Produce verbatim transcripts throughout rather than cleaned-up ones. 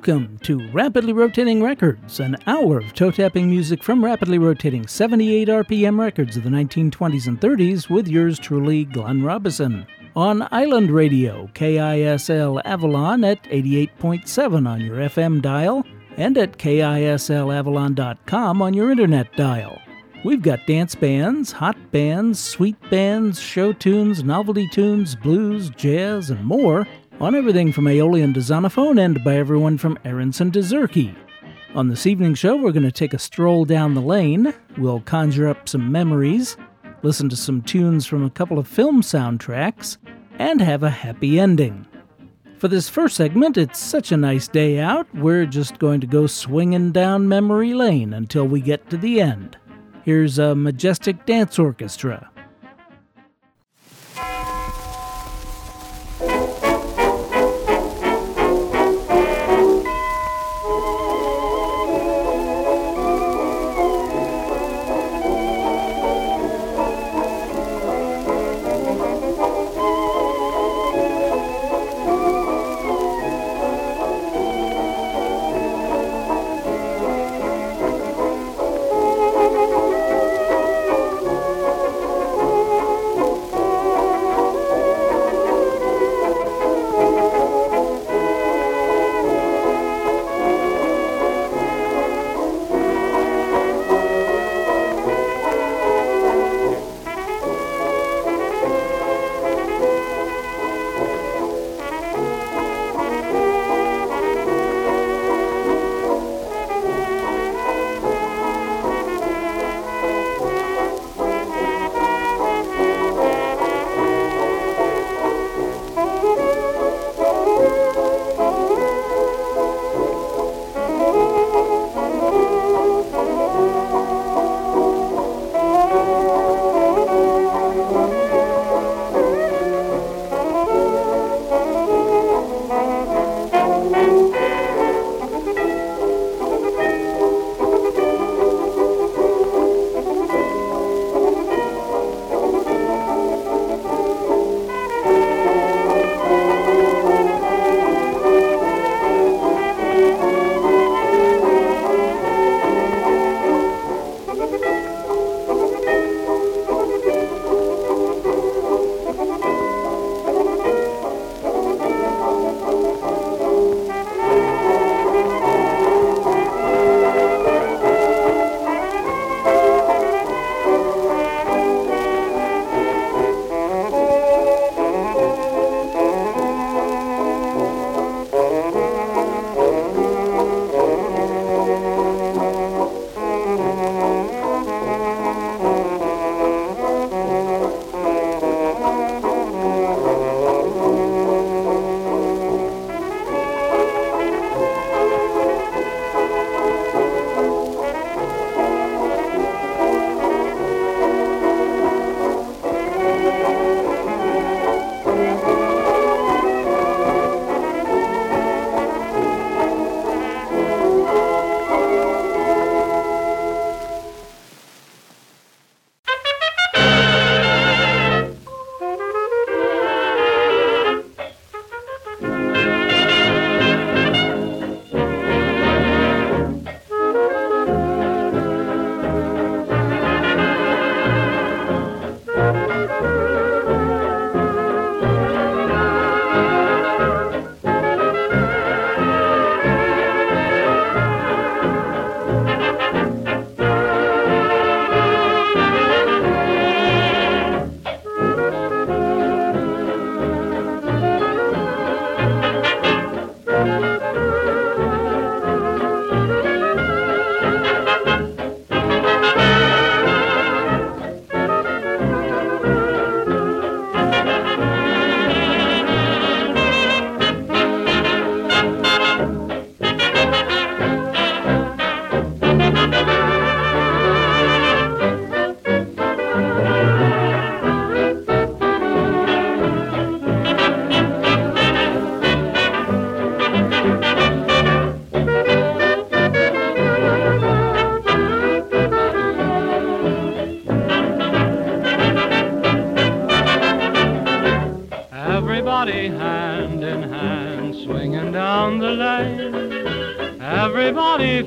Welcome to Rapidly Rotating Records, an hour of toe-tapping music from rapidly rotating seventy-eight R P M records of the nineteen twenties and thirties with yours truly, Glenn Robison. On Island Radio, K I S L Avalon at eighty-eight point seven on your F M dial, and at K I S L avalon dot com on your internet dial. We've got dance bands, hot bands, sweet bands, show tunes, novelty tunes, blues, jazz, and more on everything from Aeolian to Zonophone and by everyone from Aronson to Zerke. On this evening's show, we're going to take a stroll down the lane, we'll conjure up some memories, listen to some tunes from a couple of film soundtracks, and have a happy ending. For this first segment, it's such a nice day out, we're just going to go swinging down memory lane until we get to the end. Here's a Majestic Dance Orchestra.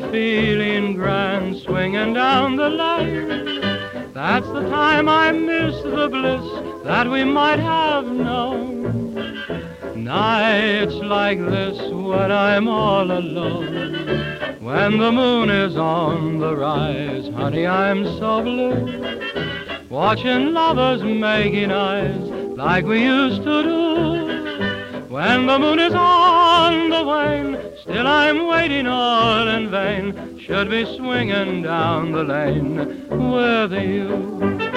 feeling grand, swinging down the lane. That's the time I miss the bliss that we might have known. Nights like this when I'm all alone, when the moon is on the rise, honey, I'm so blue, watching lovers making eyes like we used to do. When the moon is on the wane, still I'm waiting all in vain, should be swinging down the lane with you.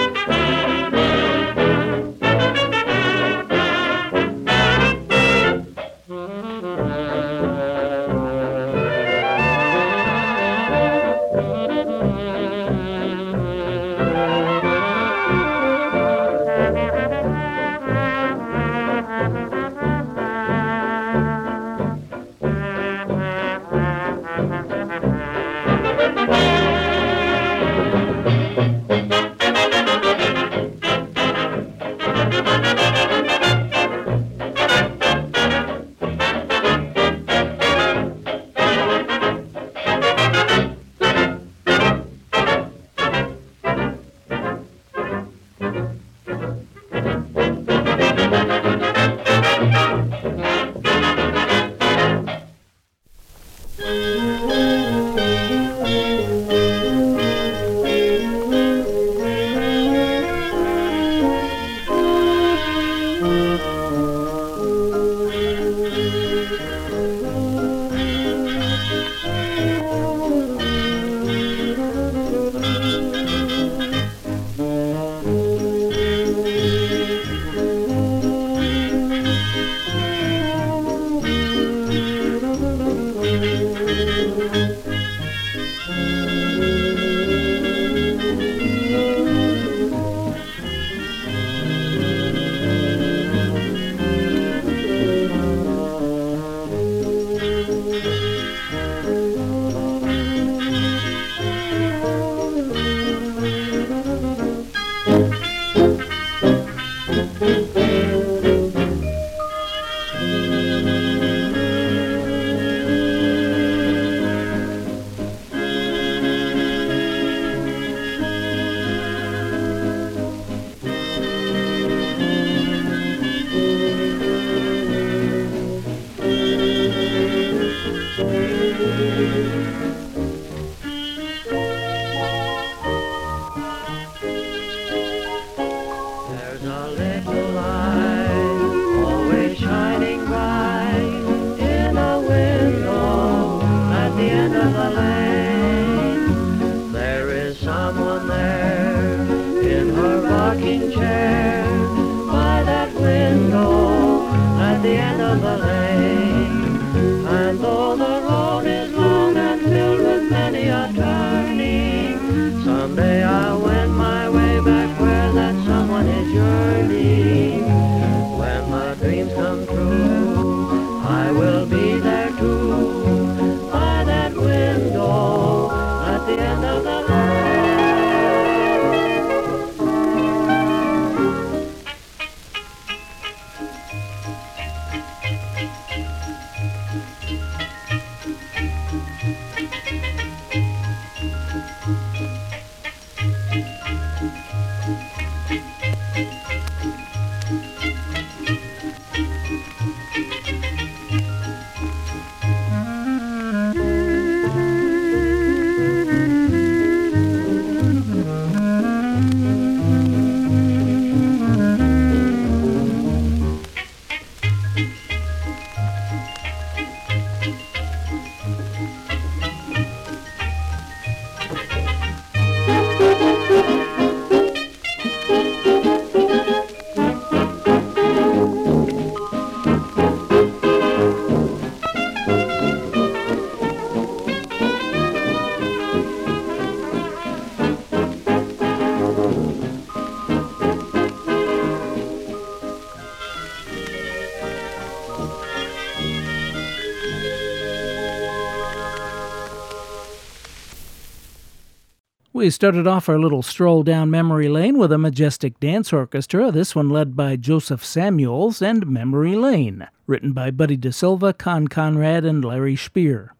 We started off our little stroll down memory lane with a majestic dance orchestra, this one led by Joseph Samuels and Memory Lane, written by Buddy DeSilva, Con Conrad, and Larry Spear.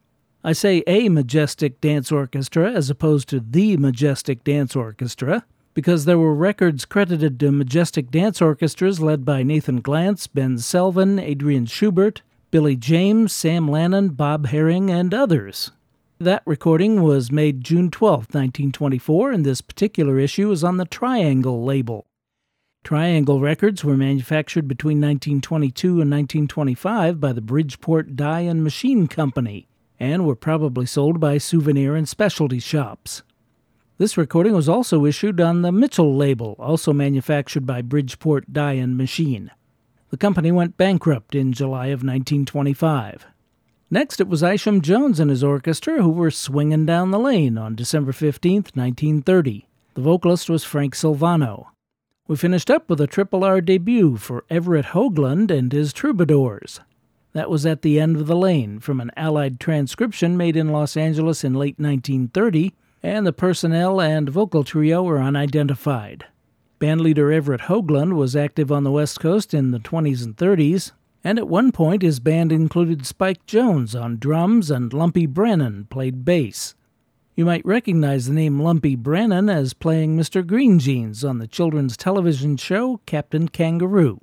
I say a Majestic Dance Orchestra as opposed to the Majestic Dance Orchestra, because there were records credited to Majestic Dance Orchestras led by Nathan Glantz, Ben Selvin, Adrian Schubert, Billy James, Sam Lannon, Bob Herring, and others. That recording was made June twelfth, nineteen twenty-four, and this particular issue is on the Triangle label. Triangle records were manufactured between nineteen twenty-two and nineteen twenty-five by the Bridgeport Die and Machine Company, and were probably sold by souvenir and specialty shops. This recording was also issued on the Mitchell label, also manufactured by Bridgeport Die and Machine. The company went bankrupt in July of nineteen twenty-five. Next, it was Isham Jones and his orchestra who were swinging down the lane on December fifteenth, nineteen thirty. The vocalist was Frank Silvano. We finished up with a Triple R debut for Everett Hoagland and his Troubadours. That was At the End of the Lane, from an Allied transcription made in Los Angeles in late nineteen thirty, and the personnel and vocal trio were unidentified. Bandleader Everett Hoagland was active on the West Coast in the twenties and thirties, and at one point his band included Spike Jones on drums and Lumpy Brennan played bass. You might recognize the name Lumpy Brennan as playing Mister Green Jeans on the children's television show Captain Kangaroo.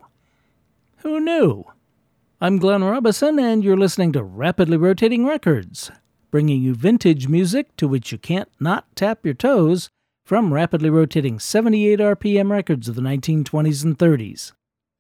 Who knew? I'm Glenn Robison, and you're listening to Rapidly Rotating Records, bringing you vintage music to which you can't not tap your toes from rapidly rotating seventy-eight R P M records of the nineteen twenties and thirties.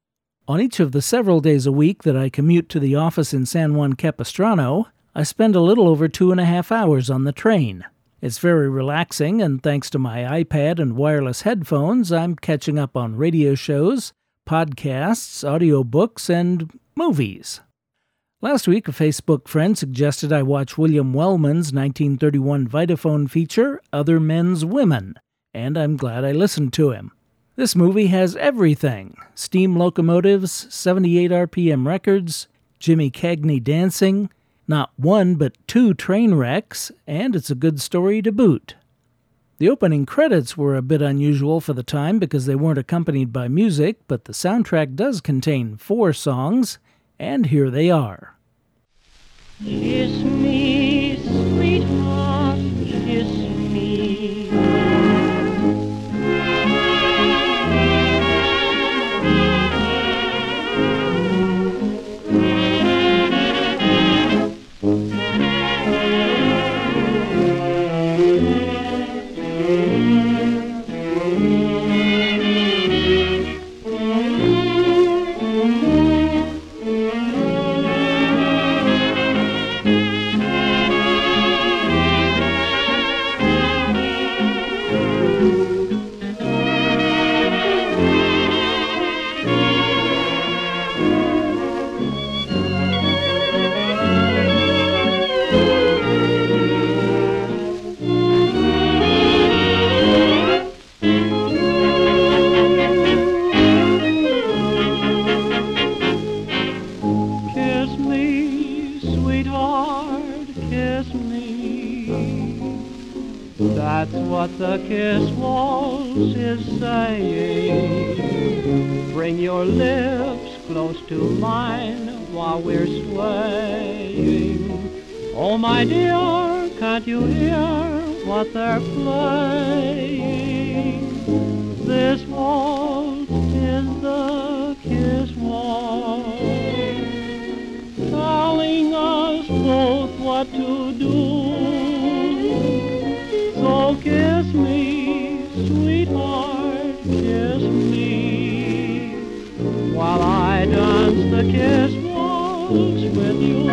On each of the several days a week that I commute to the office in San Juan Capistrano, I spend a little over two and a half hours on the train. It's very relaxing, and thanks to my iPad and wireless headphones, I'm catching up on radio shows, podcasts, audiobooks, and movies. Last week, a Facebook friend suggested I watch William Wellman's nineteen thirty-one Vitaphone feature, Other Men's Women, and I'm glad I listened to him. This movie has everything: steam locomotives, seventy-eight R P M records, Jimmy Cagney dancing, not one but two train wrecks, and it's a good story to boot. The opening credits were a bit unusual for the time because they weren't accompanied by music, but the soundtrack does contain four songs, and here they are. Kiss me, sweetheart, kiss me. That's what the kiss waltz is saying. Bring your lips close to mine while we're swaying. Oh, my dear, can't you hear what they're playing? This waltz is the kiss waltz, telling us both what to do. So kiss me, sweetheart, kiss me, while I dance the kiss waltz with you.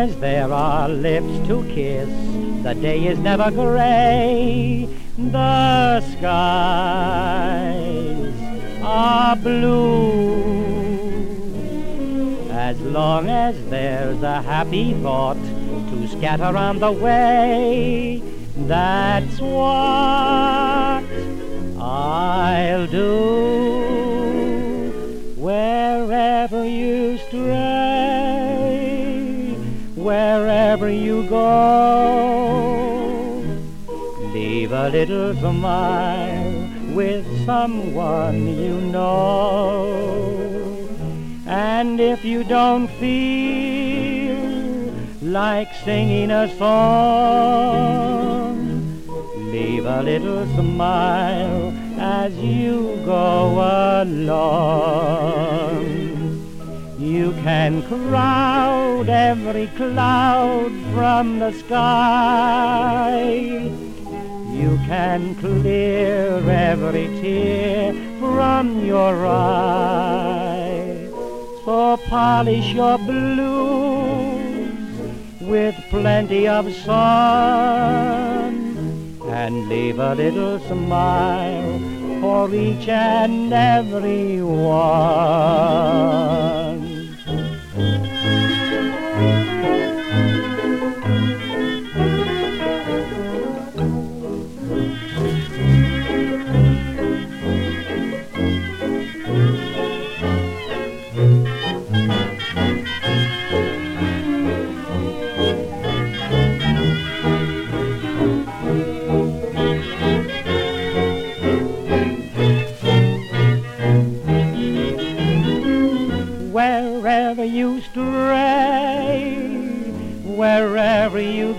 as there are lips to kiss, the day is never gray. The skies are blue. As long as there's a happy thought to scatter on the way, that's what I'll do. Wherever you stray, wherever you go, leave a little smile with someone you know. And if you don't feel like singing a song, leave a little smile as you go along. You can crowd every cloud from the sky. You can clear every tear from your eye. So polish your blues with plenty of sun, and leave a little smile for each and every one. Wherever you stray, wherever you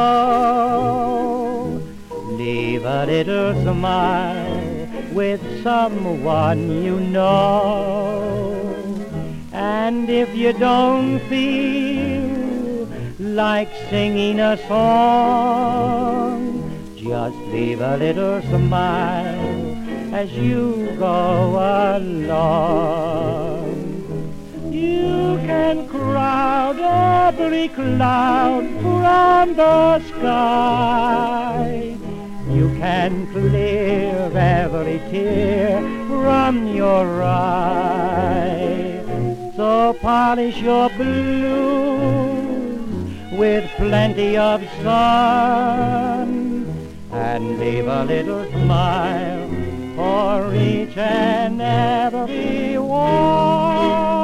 go, leave a little smile with someone you know. And if you don't feel like singing a song, just leave a little smile as you go along. You can crowd every cloud from the sky. You can clear every tear from your eye. So polish your blues with plenty of sun, and leave a little smile for each and every one.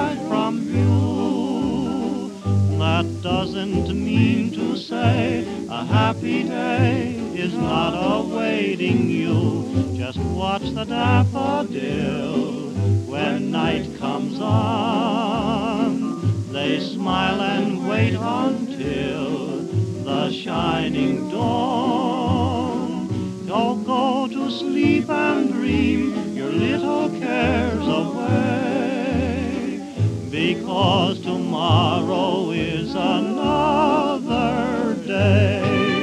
That doesn't mean to say A happy day is not awaiting you. Just watch the daffodil when night comes on. They smile and wait until the shining dawn. Don't go to sleep and dream your little cares away, because tomorrow is another day.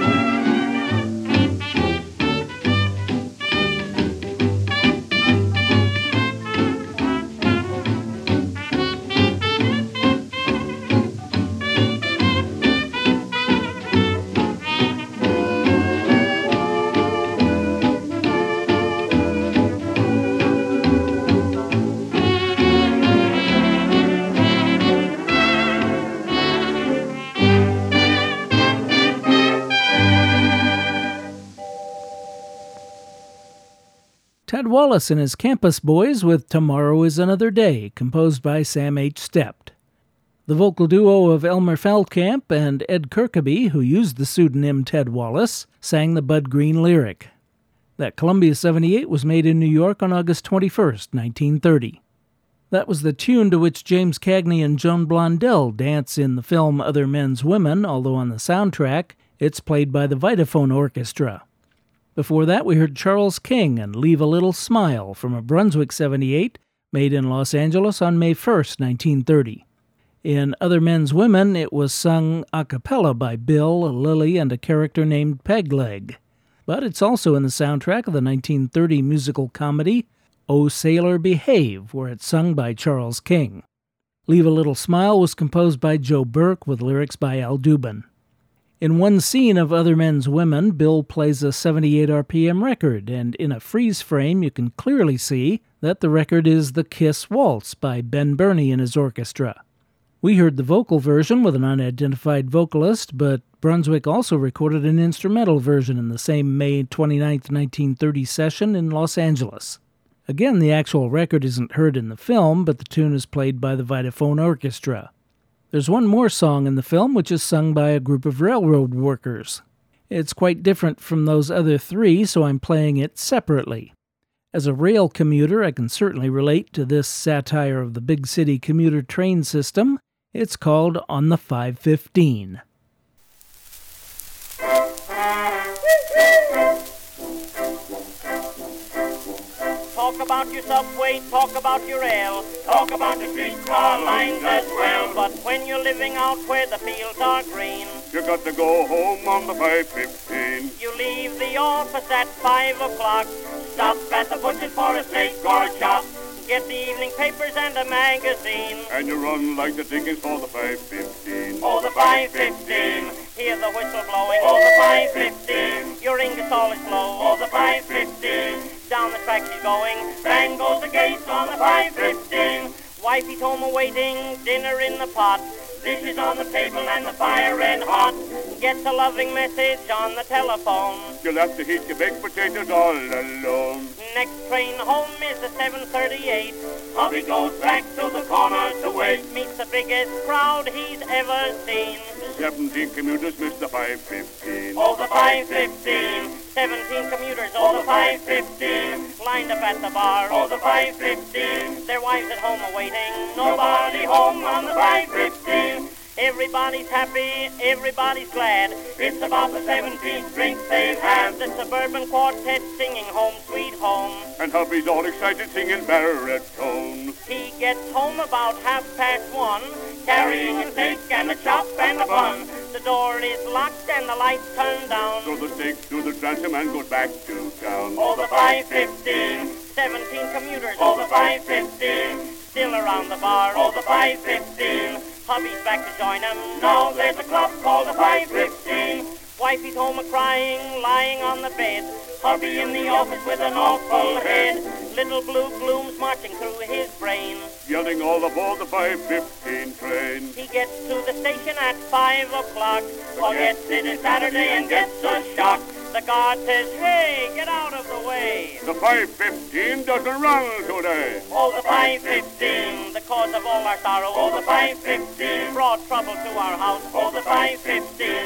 Ted Wallace and his Campus Boys with Tomorrow is Another Day, composed by Sam H. Stept. The vocal duo of Elmer Feldkamp and Ed Kirkaby, who used the pseudonym Ted Wallace, sang the Bud Green lyric. That Columbia seventy-eight was made in New York on August twenty-first, nineteen thirty. That was the tune to which James Cagney and Joan Blondell dance in the film Other Men's Women, although on the soundtrack, it's played by the Vitaphone Orchestra. Before that, we heard Charles King and Leave a Little Smile from a Brunswick seventy-eight made in Los Angeles on May first, nineteen thirty. In Other Men's Women, it was sung a cappella by Bill, Lily, and a character named Pegleg. But it's also in the soundtrack of the nineteen thirty musical comedy Oh Sailor Behave, where it's sung by Charles King. Leave a Little Smile was composed by Joe Burke with lyrics by Al Dubin. In one scene of Other Men's Women, Bill plays a seventy-eight R P M record, and in a freeze frame you can clearly see that the record is the Kiss Waltz by Ben Burney and his orchestra. We heard the vocal version with an unidentified vocalist, but Brunswick also recorded an instrumental version in the same May twenty-ninth, nineteen thirty session in Los Angeles. Again, the actual record isn't heard in the film, but the tune is played by the Vitaphone Orchestra. There's one more song in the film which is sung by a group of railroad workers. It's quite different from those other three, so I'm playing it separately. As a rail commuter, I can certainly relate to this satire of the big city commuter train system. It's called On the five fifteen. Talk about your subway, talk about your rail, talk about the streetcar lines as well. But when you're living out where the fields are green, you got to go home on the five fifteen. You leave the office at five o'clock, stop at the butcher's for a steak or chop, get the evening papers and a magazine, and you run like the dickens for the five fifteen. Oh, the five fifteen. Hear the whistle blowing. Oh, the five fifteen. Your Ingersoll is slow. Oh, the five fifteen. Down the track she's going. Bang goes the gates on the five fifteen. Wifey's home awaiting dinner in the pot. Dishes on the table and the fire red hot. Gets a loving message on the telephone. You'll have to heat your baked potatoes all alone. Next train home is the seven thirty-eight. Hubby goes back to the corner to wait. Meets the biggest crowd he's ever seen. Seventeen commuters miss the five fifteen. Oh, the five fifteen. Seventeen commuters, oh, the five fifteen. Lined up at the bar, oh, the five fifteen. Their wives at home awaiting. Nobody home on the five fifteen. Everybody's happy, everybody's glad. It's about the seventeenth drink they've had. The Suburban Quartet singing Home Sweet Home. And hubby's all excited singing baritone. He gets home about half past one, carrying a steak and a chop and a bun. The door is locked and the lights turned down. So the steak through the transom and goes back to town. Oh, the five fifteen. Seventeen commuters, oh, the five fifteen. Still around the bar, oh, the five fifteen. Hubby's back to join him. No, there's a club called the five fifteen. Wifey's home a-crying, lying on the bed. Hubby in the office with an awful head. Little blue glooms marching through his brain. Yelling all aboard the five fifteen train. He gets to the station at five o'clock. Forgets it is Saturday and gets a shock. The guard says, hey, get out of the way. The five fifteen doesn't run today. Oh, the five fifteen, the cause of all our sorrow. Oh, the five fifteen, brought trouble to our house. Oh, the five fifteen,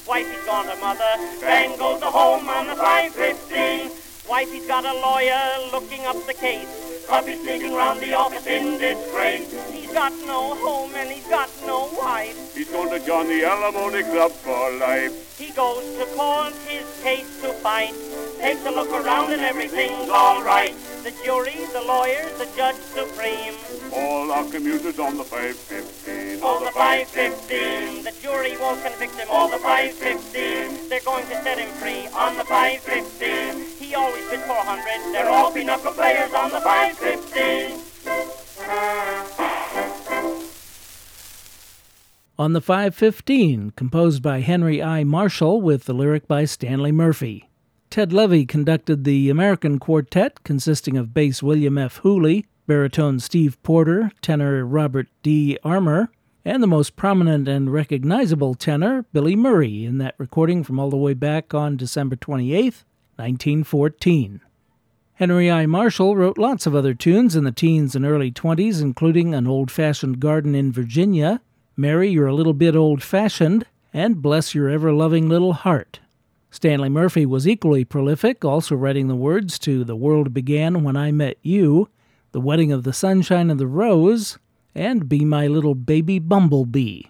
Wifey's gone to mother, bang goes the home on the five fifteen. Wifey's got a lawyer looking up the case. Puppy's sneaking round the office in disgrace. He's got no home and he's got no wife. He's going to join the Alimony Club for life. He goes to court, his case to fight. Takes a look around and everything's all right. The jury, the lawyers, the judge supreme. All our commuters on the five fifteen. All the five fifteen. The jury won't convict him. All the five fifteen. They're going to set him free on the five fifteen. He always bids four hundred. They're all pinochle players on the five fifteen. On the five fifteen, composed by Henry I. Marshall with the lyric by Stanley Murphy. Ted Levy conducted the American Quartet, consisting of bass William F. Hooley, baritone Steve Porter, tenor Robert D. Armour, and the most prominent and recognizable tenor, Billy Murray, in that recording from all the way back on December twenty-eighth, nineteen fourteen. Henry I. Marshall wrote lots of other tunes in the teens and early twenties, including An Old-Fashioned Garden in Virginia, Mary, You're a Little Bit Old-Fashioned, and Bless Your Ever-Loving Little Heart. Stanley Murphy was equally prolific, also writing the words to The World Began When I Met You, The Wedding of the Sunshine and the Rose, and Be My Little Baby Bumblebee.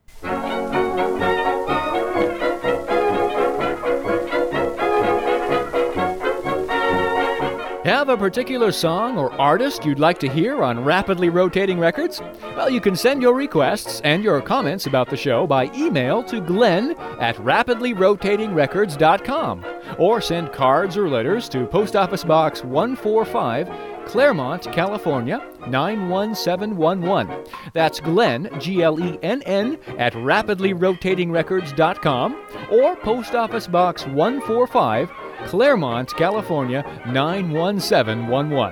Have a particular song or artist you'd like to hear on Rapidly Rotating Records? Well, you can send your requests and your comments about the show by email to Glenn at rapidly rotating records dot com, or send cards or letters to Post Office Box one forty-five, Claremont, California, nine one seven one one. That's Glenn, G L E N N, at rapidly rotating records dot com, or Post Office Box one forty-five, Claremont, California, nine one seven one one.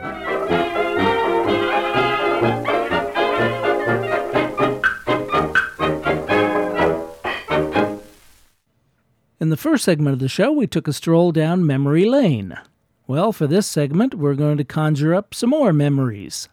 In the first segment of the show, we took a stroll down memory lane. Well, for this segment, we're going to conjure up some more memories.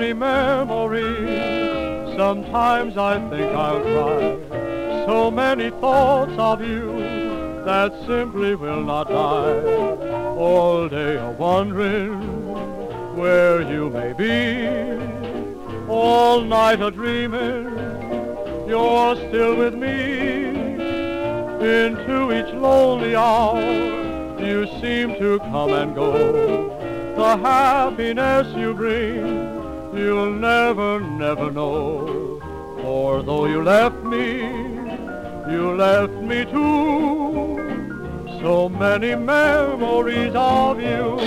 many memories. Sometimes I think I'll cry. So many thoughts of you that simply will not die. All day a wondering where you may be. All night a dreaming you're still with me. Into each lonely hour you seem to come and go. The happiness you bring you'll never, never know. For though you left me, you left me too. So many memories of you.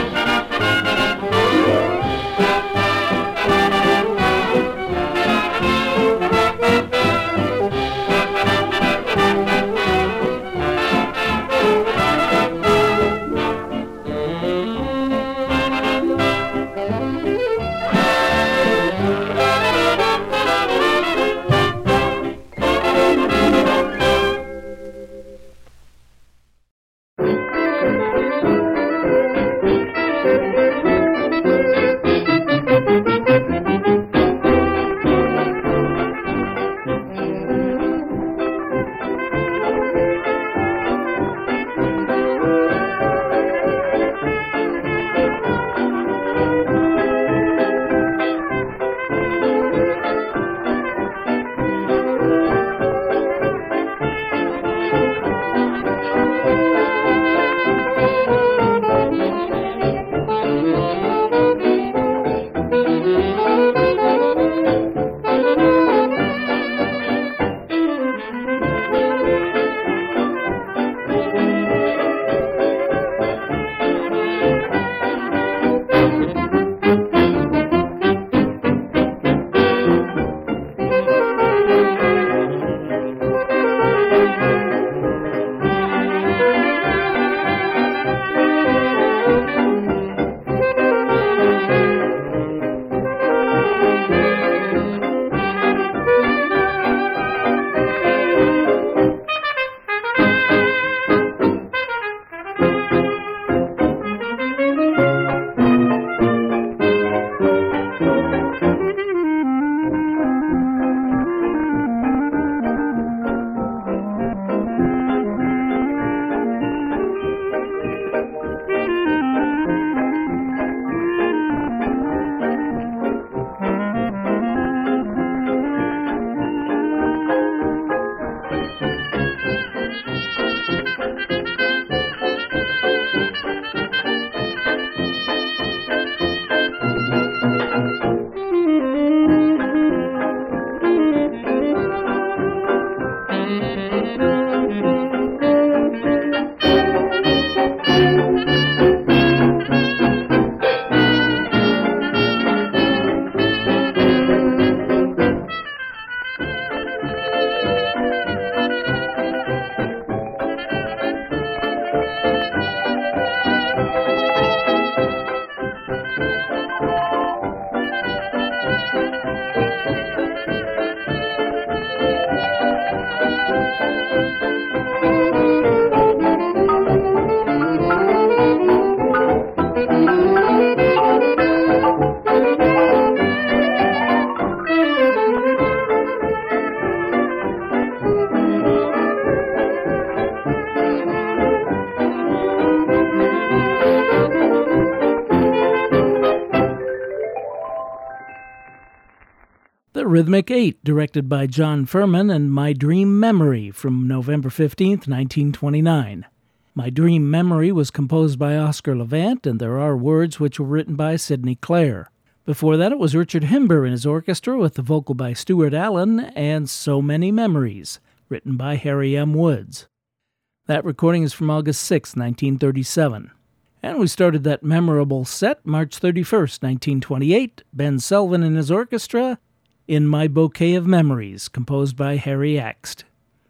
Rhythmic Eight, directed by John Furman, and My Dream Memory from November fifteenth, nineteen twenty-nine. My Dream Memory was composed by Oscar Levant, and there are words which were written by Sidney Clare. Before that, it was Richard Himber and his orchestra with the vocal by Stuart Allen, and So Many Memories, written by Harry M. Woods. That recording is from August sixth, nineteen thirty-seven. And we started that memorable set March thirty-first, nineteen twenty-eight, Ben Selvin and his orchestra, In My Bouquet of Memories, composed by Harry Axt.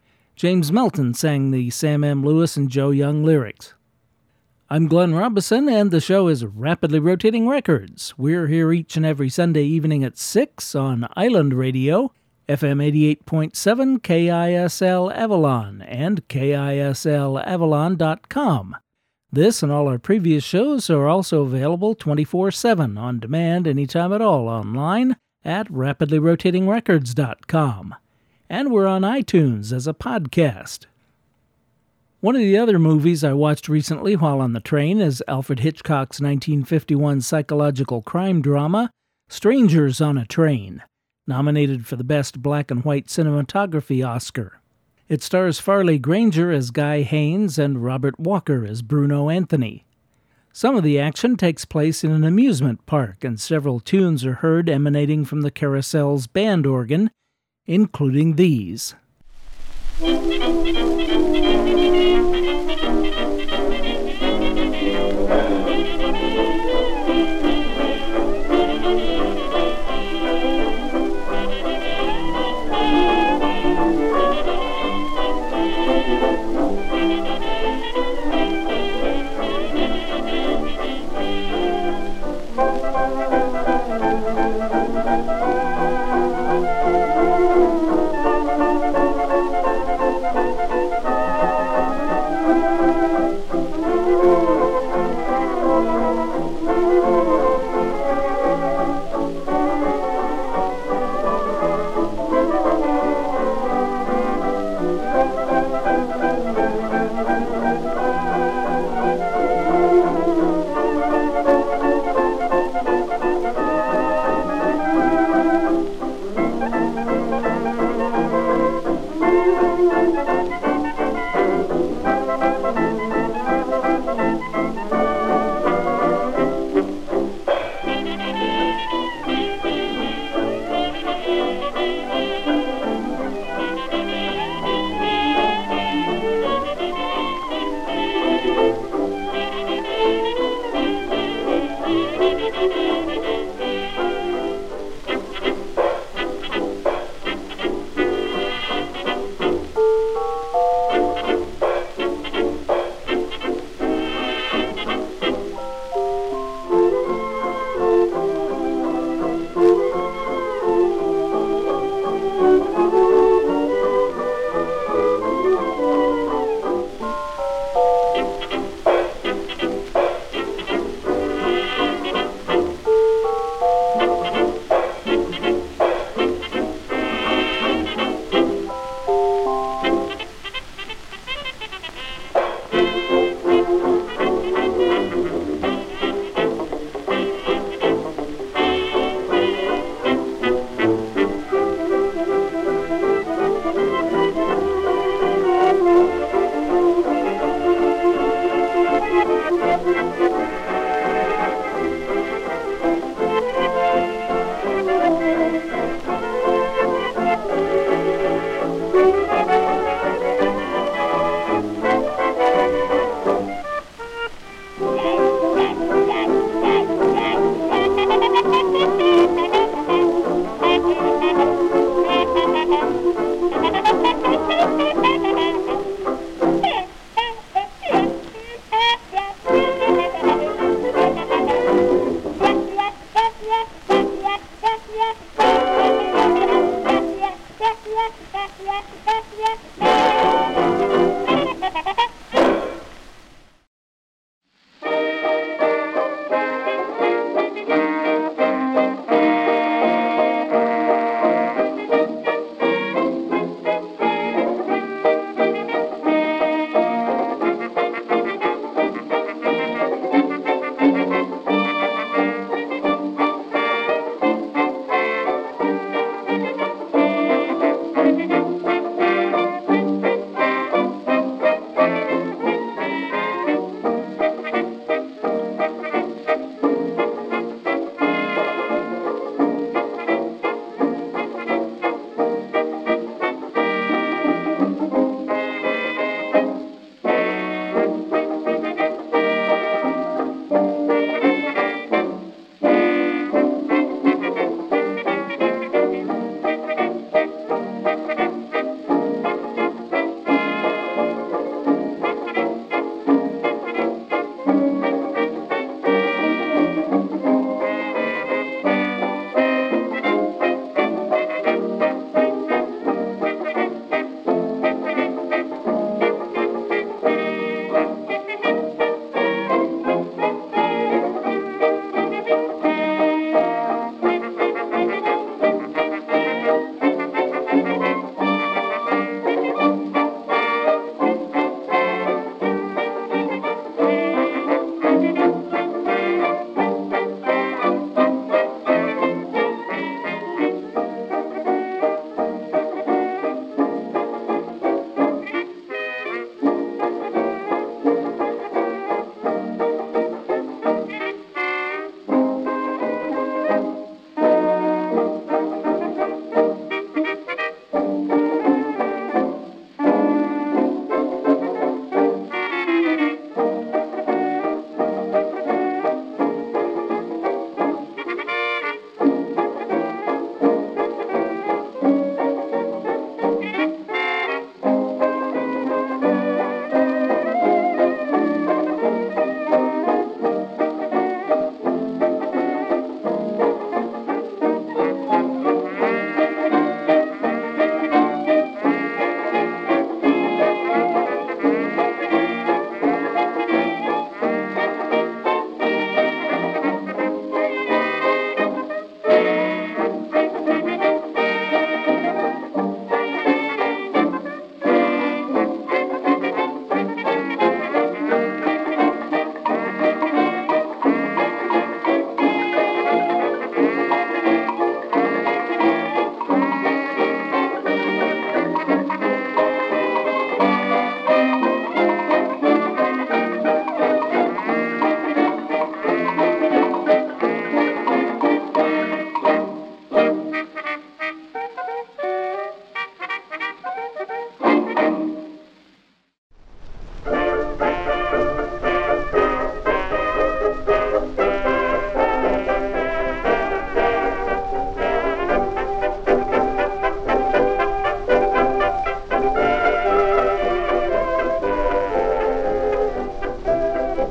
James Melton sang the Sam M. Lewis and Joe Young lyrics. I'm Glenn Robison, and the show is Rapidly Rotating Records. We're here each and every Sunday evening at six on Island Radio, F M eighty-eight point seven K I S L Avalon, and K I S L Avalon dot com. This and all our previous shows are also available twenty-four seven on demand anytime at all online at rapidly rotating records dot com. And we're on iTunes as a podcast. One of the other movies I watched recently while on the train is Alfred Hitchcock's nineteen fifty-one psychological crime drama, Strangers on a Train, nominated for the Best Black and White Cinematography Oscar. It stars Farley Granger as Guy Haynes and Robert Walker as Bruno Anthony. Some of the action takes place in an amusement park, and several tunes are heard emanating from the Carousel's band organ, including these.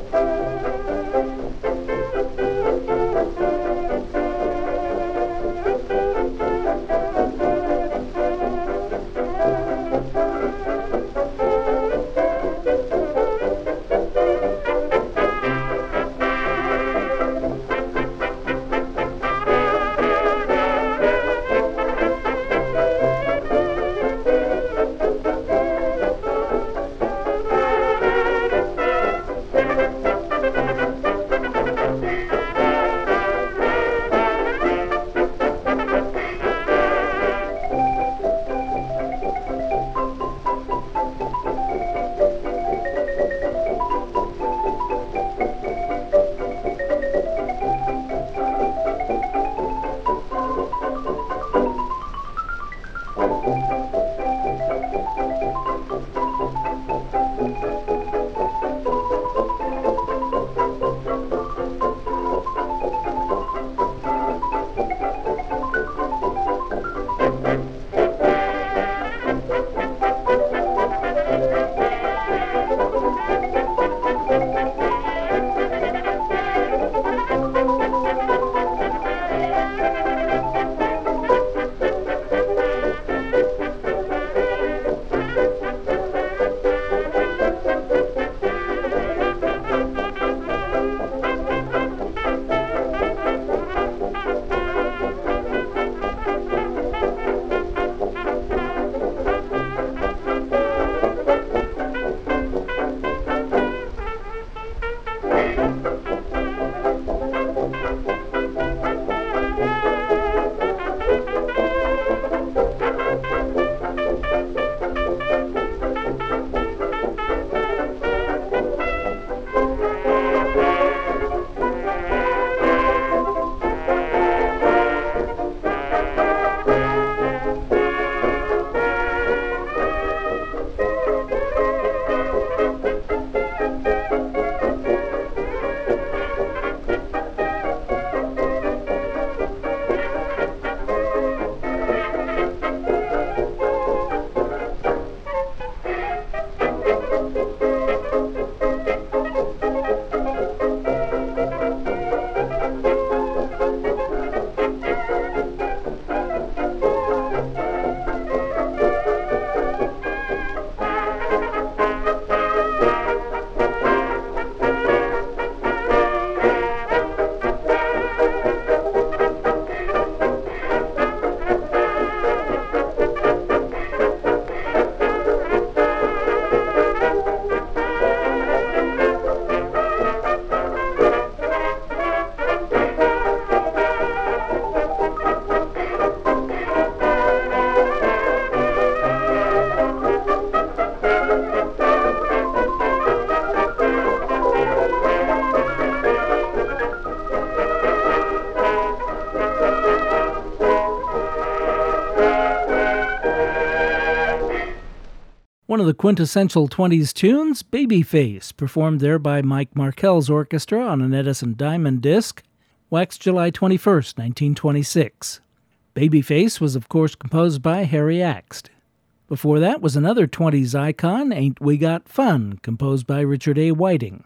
One of the quintessential twenties tunes, Babyface, performed there by Mike Markel's orchestra on an Edison Diamond disc, waxed July twenty-first, nineteen twenty-six. Babyface was, of course, composed by Harry Axt. Before that was another twenties icon, Ain't We Got Fun, composed by Richard A. Whiting.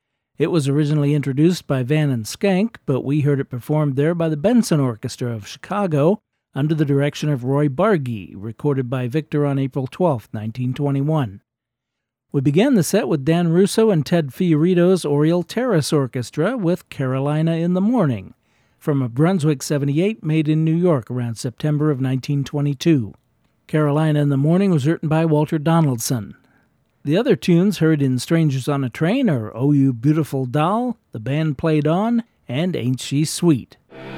It was originally introduced by Van and Skank, but we heard it performed there by the Benson Orchestra of Chicago under the direction of Roy Bargy, recorded by Victor on April twelfth, nineteen twenty-one. We began the set with Dan Russo and Ted Fiorito's Oriole Terrace Orchestra with Carolina in the Morning, from a Brunswick seventy-eight made in New York around September of nineteen twenty-two. Carolina in the Morning was written by Walter Donaldson. The other tunes heard in Strangers on a Train are Oh You Beautiful Doll, The Band Played On, and Ain't She Sweet.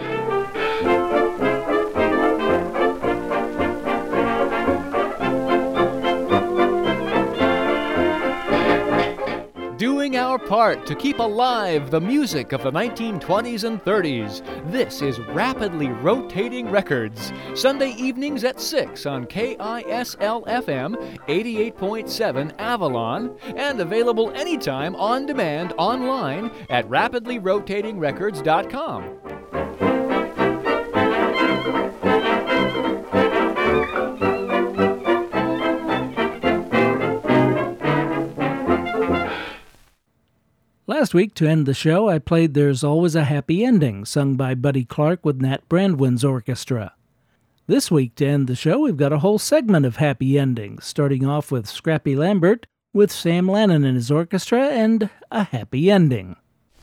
Doing our part to keep alive the music of the nineteen twenties and thirties. This is Rapidly Rotating Records, Sunday evenings at six on K I S L F M eighty-eight point seven Avalon, and available anytime on demand online at rapidly rotating records dot com. Last week, to end the show, I played There's Always a Happy Ending, sung by Buddy Clark with Nat Brandwin's orchestra. This week, to end the show, we've got a whole segment of happy endings, starting off with Scrappy Lambert with Sam Lannon and his orchestra and a happy ending.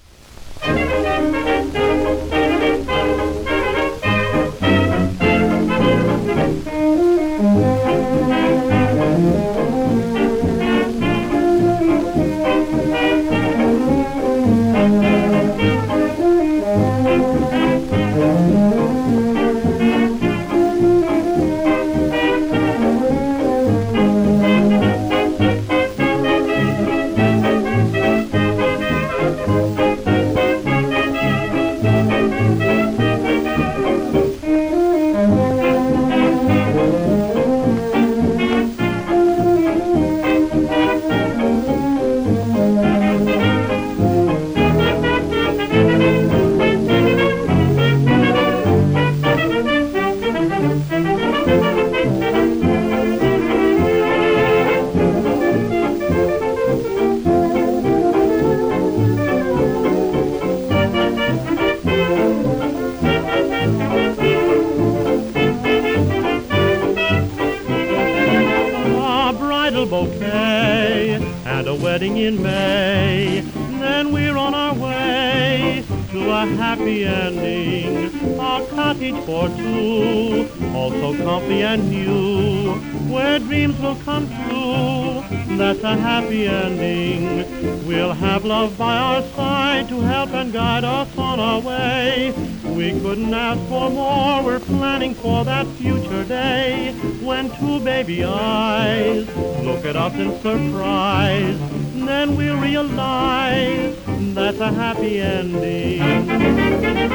In May, then we're on our way to a happy ending, a cottage for two, also comfy and new, where dreams will come true. That's a happy ending. We'll have love by our side to help and guide us on our way. We couldn't ask for more, we're planning for that future day when two baby eyes look at us in surprise. Then we'll realize that's a happy ending.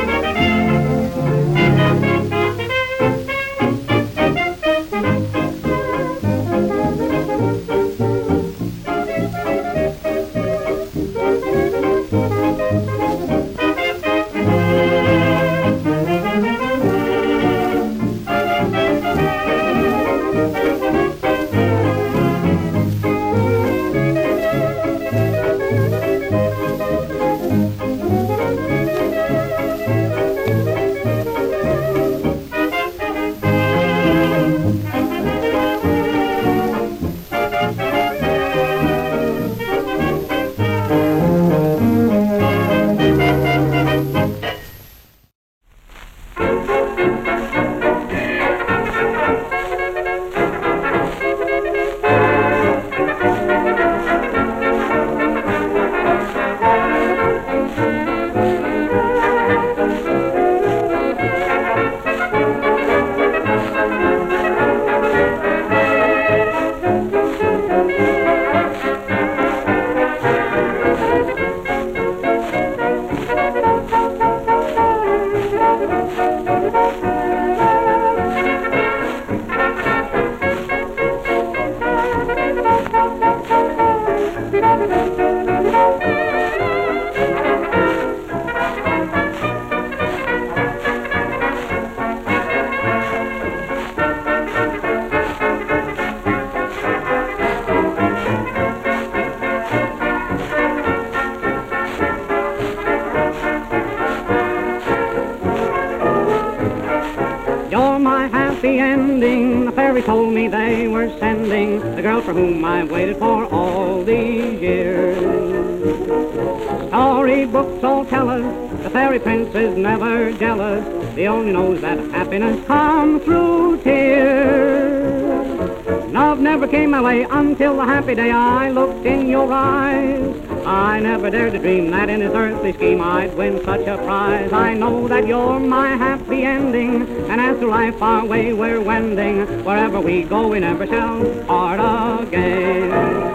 Told me they were sending the girl for whom I've waited for all these years. Storybooks all tell us the fairy prince is never jealous. He only knows that happiness comes through tears. Love never came my way until the happy day I looked in your eyes. I never dared to dream that in this earthly scheme I'd win such a prize. I know that you're my happy ending, and as through life our way we're wending, wherever we go we never shall part again.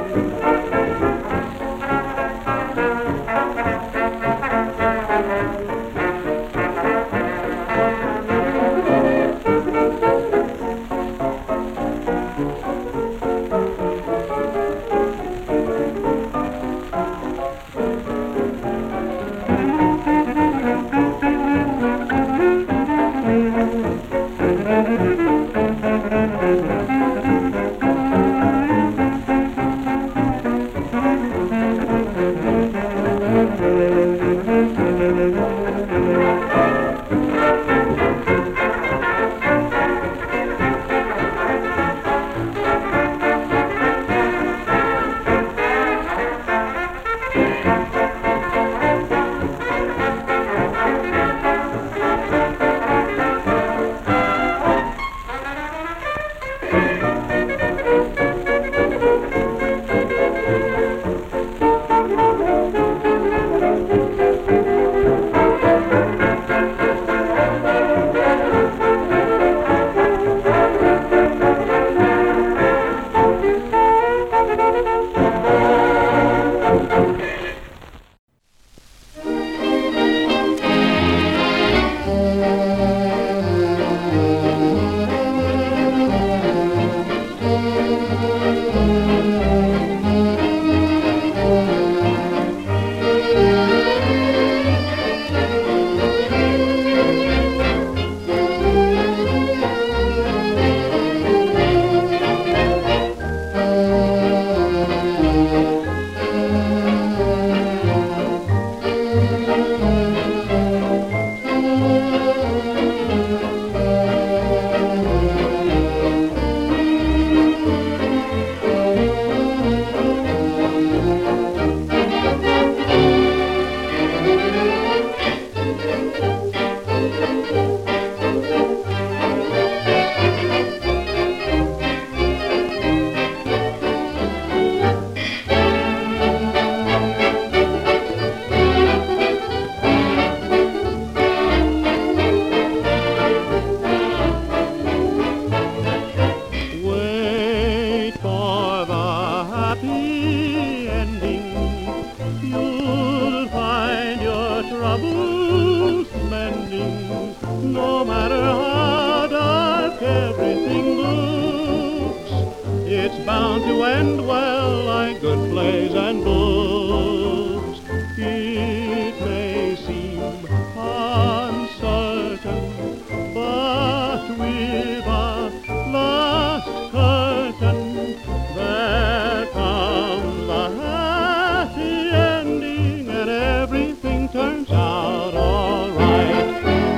a booth mending. No matter how dark everything looks, it's bound to end well like good plays and books. It may seem uncertain, but with a last curtain, there comes a happy ending and everything turns out all right.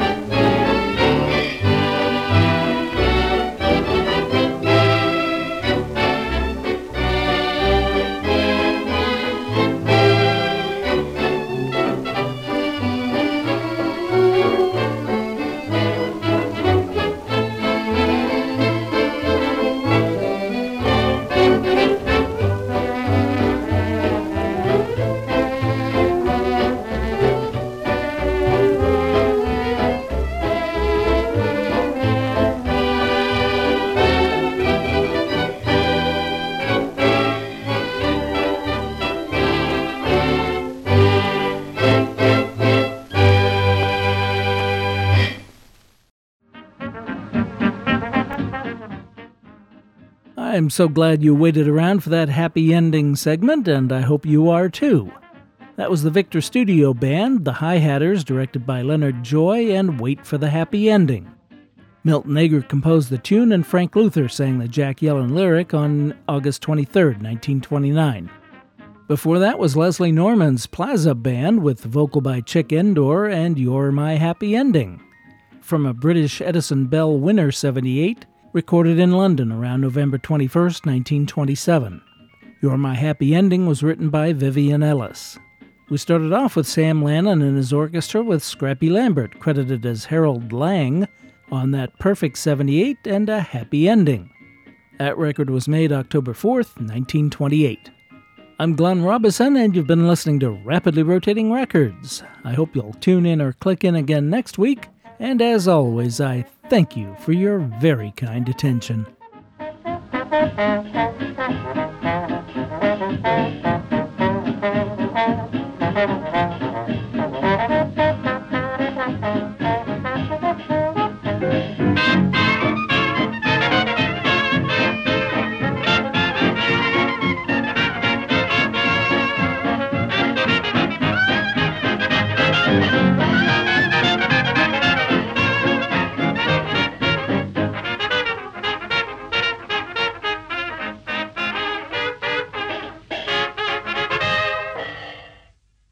I'm so glad you waited around for that happy ending segment, and I hope you are too. That was the Victor Studio Band, the Hi-Hatters, directed by Leonard Joy, and Wait for the Happy Ending. Milton Ager composed the tune, and Frank Luther sang the Jack Yellen lyric on August twenty-third, nineteen twenty-nine. Before that was Leslie Norman's Plaza Band with vocal by Chick Endor and You're My Happy Ending. From a British Edison Bell Winner seventy-eight, recorded in London around November twenty-first, nineteen twenty-seven. You're My Happy Ending was written by Vivian Ellis. We started off with Sam Lannon and his orchestra with Scrappy Lambert, credited as Harold Lang, on That Perfect seventy-eight and A Happy Ending. That record was made October fourth, nineteen twenty-eight. I'm Glenn Robison, and you've been listening to Rapidly Rotating Records. I hope you'll tune in or click in again next week, and as always, I thank you for your very kind attention. Thank you.